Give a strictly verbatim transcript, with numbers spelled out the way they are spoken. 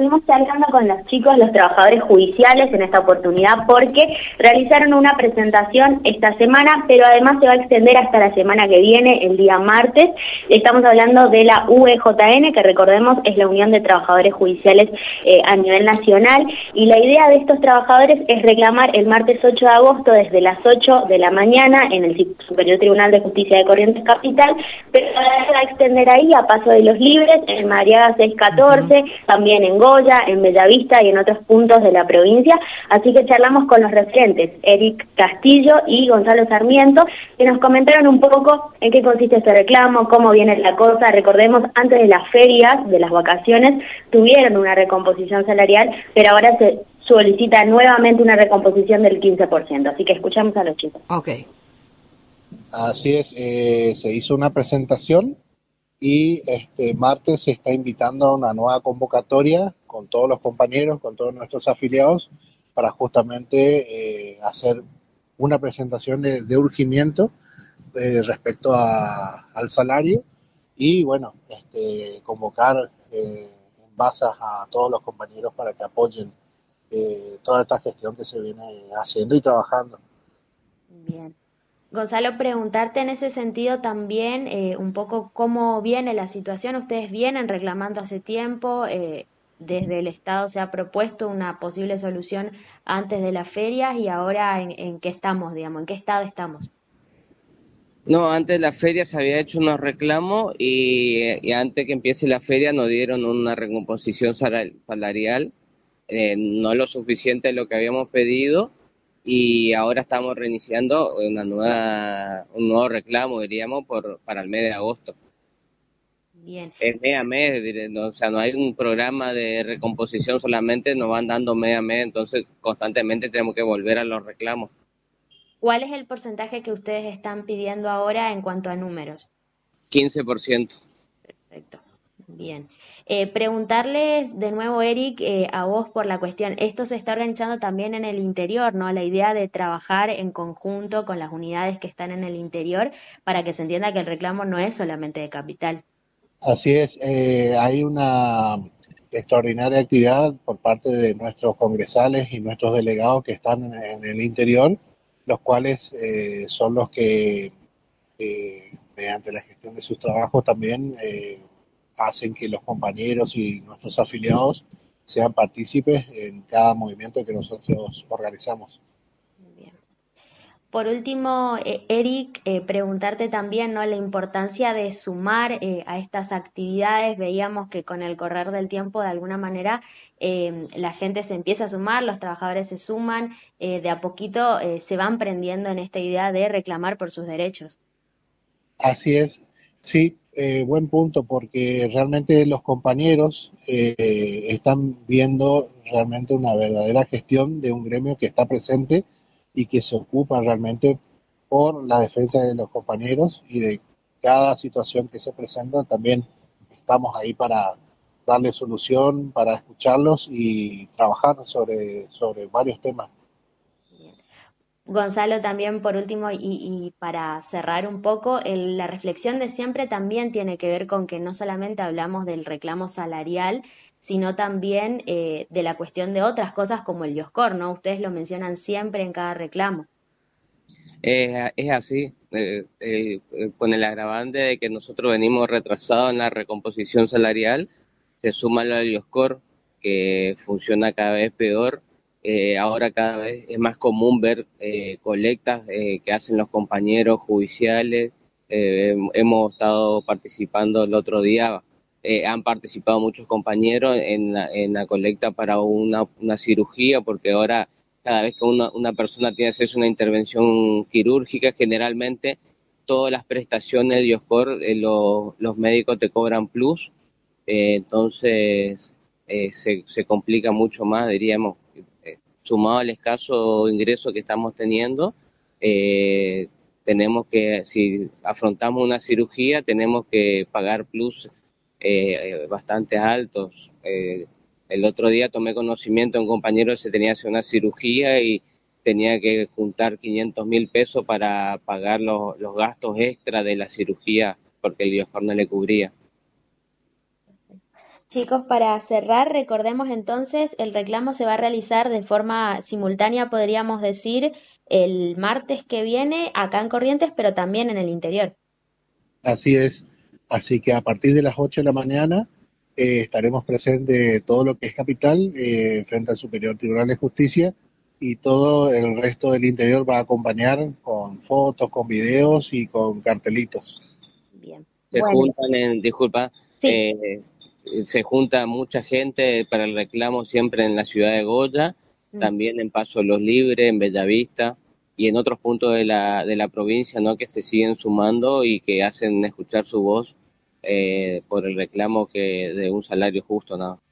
seguimos charlando con los chicos, los trabajadores judiciales en esta oportunidad, porque realizaron una presentación esta semana, pero además se va a extender hasta la semana que viene, el día martes. Estamos hablando de la U E J N, que recordemos es la Unión de Trabajadores Judiciales eh, a nivel nacional, y la idea de estos trabajadores es reclamar el martes ocho de agosto desde las ocho de la mañana en el Superior Tribunal de Justicia de Corrientes Capital, pero se va a extender ahí a Paso de los Libres, en Mariaga seiscientos catorce, uh-huh. también en Goya, en Bellavista y en otros puntos de la provincia. Así que charlamos con los referentes, Eric Castillo y Gonzalo Sarmiento, que nos comentaron un poco en qué consiste este reclamo, cómo viene la cosa. Recordemos, antes de las ferias, de las vacaciones, tuvieron una recomposición salarial, pero ahora se solicita nuevamente una recomposición del quince por ciento. Así que escuchamos a los chicos. Ok. Así es, eh, se hizo una presentación y este martes se está invitando a una nueva convocatoria con todos los compañeros, con todos nuestros afiliados, para justamente eh, hacer una presentación de, de urgimiento eh, respecto a, al salario y bueno, este, convocar eh, en base a todos los compañeros para que apoyen eh, toda esta gestión que se viene haciendo y trabajando. Bien. Gonzalo, preguntarte en ese sentido también eh, un poco cómo viene la situación. Ustedes vienen reclamando hace tiempo, eh, desde el Estado se ha propuesto una posible solución antes de las ferias y ahora en, en qué estamos, digamos, en qué estado estamos. No, antes de la feria se había hecho unos reclamos y, y antes que empiece la feria nos dieron una recomposición salarial, eh, no lo suficiente de lo que habíamos pedido. Y ahora estamos reiniciando una nueva, un nuevo reclamo, diríamos, por para el mes de agosto. Bien. Es mes a mes, o sea, no hay un programa de recomposición, solamente nos van dando mes a mes, entonces constantemente tenemos que volver a los reclamos. ¿Cuál es el porcentaje que ustedes están pidiendo ahora en cuanto a números? quince por ciento. Perfecto, bien. Eh, preguntarles de nuevo, Eric, eh, a vos por la cuestión, esto se está organizando también en el interior, ¿no? La idea de trabajar en conjunto con las unidades que están en el interior para que se entienda que el reclamo no es solamente de capital. Así es, eh, hay una extraordinaria actividad por parte de nuestros congresales y nuestros delegados que están en, en el interior, los cuales eh, son los que, eh, mediante la gestión de sus trabajos, también eh, hacen que los compañeros y nuestros afiliados sean partícipes en cada movimiento que nosotros organizamos. Bien. Por último, eh, Eric, eh, preguntarte también, ¿no?, la importancia de sumar eh, a estas actividades. Veíamos que con el correr del tiempo, de alguna manera, eh, la gente se empieza a sumar, los trabajadores se suman, eh, de a poquito eh, se van prendiendo en esta idea de reclamar por sus derechos. Así es, sí, eh, buen punto, porque realmente los compañeros eh, están viendo realmente una verdadera gestión de un gremio que está presente y que se ocupa realmente por la defensa de los compañeros y de cada situación que se presenta. También estamos ahí para darle solución, para escucharlos y trabajar sobre, sobre varios temas. Gonzalo, también por último, y, y para cerrar un poco, el, la reflexión de siempre también tiene que ver con que no solamente hablamos del reclamo salarial, sino también eh, de la cuestión de otras cosas como el IOSCOR, ¿no? Ustedes lo mencionan siempre en cada reclamo. Eh, es así, eh, eh, con el agravante de que nosotros venimos retrasados en la recomposición salarial, se suma lo del IOSCOR, que funciona cada vez peor. Eh, ahora cada vez es más común ver eh, colectas eh, que hacen los compañeros judiciales. Eh, hemos estado participando el otro día, eh, han participado muchos compañeros en la, en la colecta para una, una cirugía, porque ahora cada vez que una, una persona tiene acceso a una intervención quirúrgica, generalmente todas las prestaciones de IOSCOR, eh, lo, los médicos te cobran plus, eh, entonces eh, se, se complica mucho más, diríamos. Sumado al escaso ingreso que estamos teniendo, eh, tenemos que, si afrontamos una cirugía, tenemos que pagar plus eh, bastante altos. Eh, el otro día tomé conocimiento de un compañero que se tenía que hacer una cirugía y tenía que juntar quinientos mil pesos para pagar los, los gastos extra de la cirugía porque el IOSCOR no le cubría. Chicos, para cerrar, recordemos entonces, el reclamo se va a realizar de forma simultánea, podríamos decir, el martes que viene acá en Corrientes, pero también en el interior. Así es. Así que a partir de las ocho de la mañana eh, estaremos presentes todo lo que es capital eh, frente al Superior Tribunal de Justicia, y todo el resto del interior va a acompañar con fotos, con videos y con cartelitos. Bien. Se Bueno, juntan en, disculpa, sí. eh, se junta mucha gente para el reclamo siempre en la ciudad de Goya, Mm. también en Paso Los Libres, en Bellavista y en otros puntos de la, de la provincia, ¿no? Que se siguen sumando y que hacen escuchar su voz eh, por el reclamo que de un salario justo, ¿no?